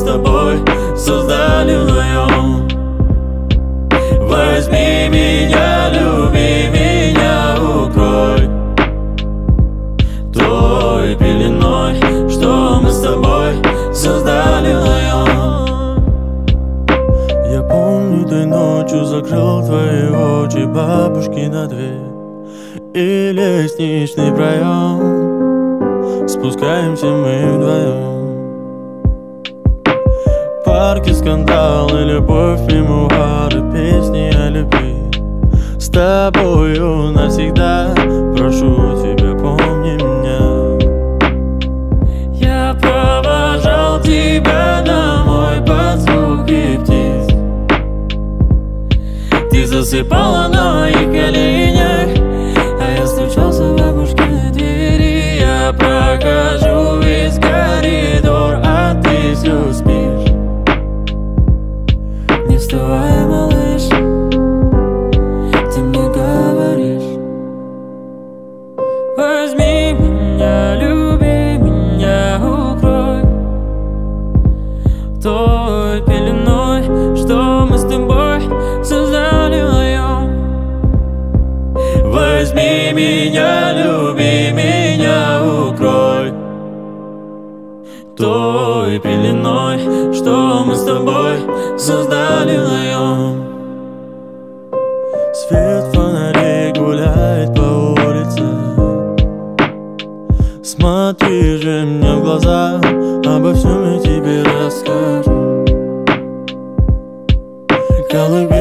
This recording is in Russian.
тобой создали вдвоем. Возьми меня, люби меня, укрой той пеленой, что мы с тобой создали вдвоем. Я помню, той ночью закрыл твои очи, бабушки на дверь и лестничный проем. Спускаемся мы вдвоем. Парки, скандалы, любовь, мемуары, песни о любви. С тобою навсегда, прошу тебя, помни меня. Я провожал тебя домой под звуки птиц. Ты засыпала на моих коленях, а я стучался в бабушкиной двери. Я прохожу весь коридор, а ты все спишь. Не вставай, малыш, ты мне говоришь: возьми меня, люби меня, укрой той пеленой, что мы с тобой создали вдвоем. Возьми меня, люби меня, укрой той пеленой, что мы с тобой создали вдвоем. Свет фонарей гуляет по улице. Смотри же мне в глаза, обо всем я тебе расскажу. Колыбель